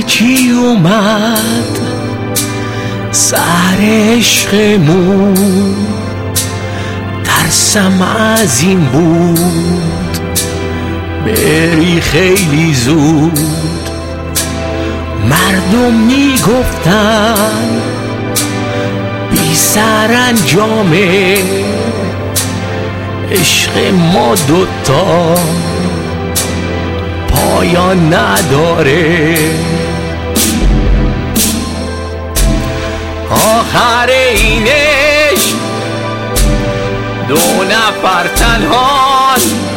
چی اومد سر عشقمون، ترسم از این بود بری خیلی زود. مردم میگفتن بی سرانجامه عشق ما دوتا پایان نداره. آخر این عشق دو نفر تنها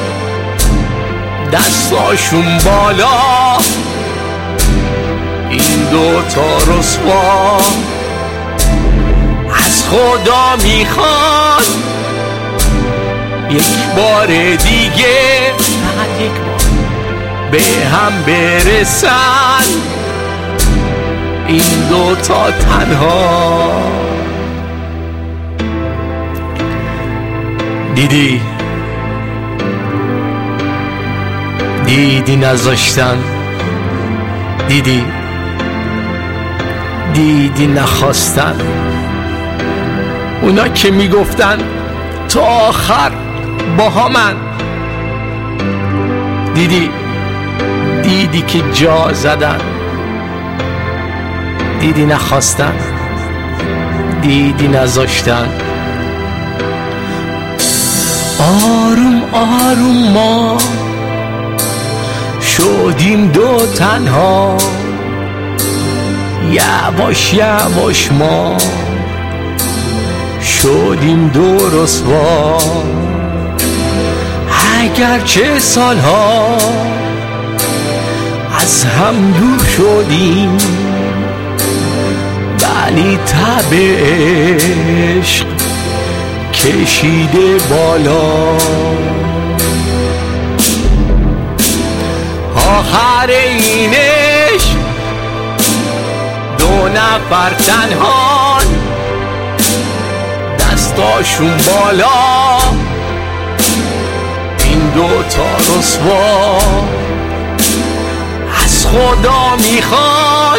دستاشون بالا، این دوتا رسوا از خدا میخوان یک بار دیگه فقط یک بار به هم برسن، این دوتا تنها. دیدی نذاشتن، دیدی نخواستن، اونا که میگفتن تا آخر با همن. دیدی که جا زدن، دیدی نخواستن، دیدی نذاشتن. آروم آروم ما شدیم دو تنها، یواش یواش ما شدیم دو رسوا. اگرچه سالها از هم دور شدیم، ولی تب عشق کشیده بالا. آخر این عشق دو نفر تنها دستاشون بالا، این دوتا رسوا از خدا میخواد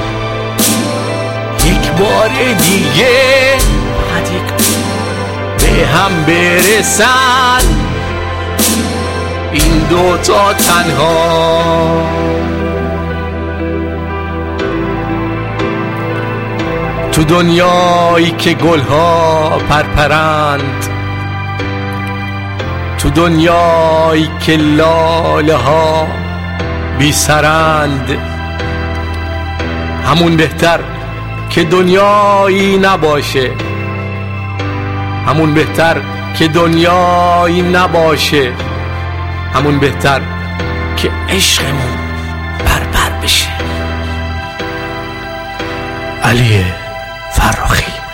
یک بار دیگه به هم برسن، این دوتا تنها. تو دنیایی که گلها پرپرند، تو دنیایی که لاله ها بی سرند، همون بهتر که دنیایی نباشه، همون بهتر که دنیایی نباشه، همون بهتر که عشقمون بربر بشه. علی فرخی.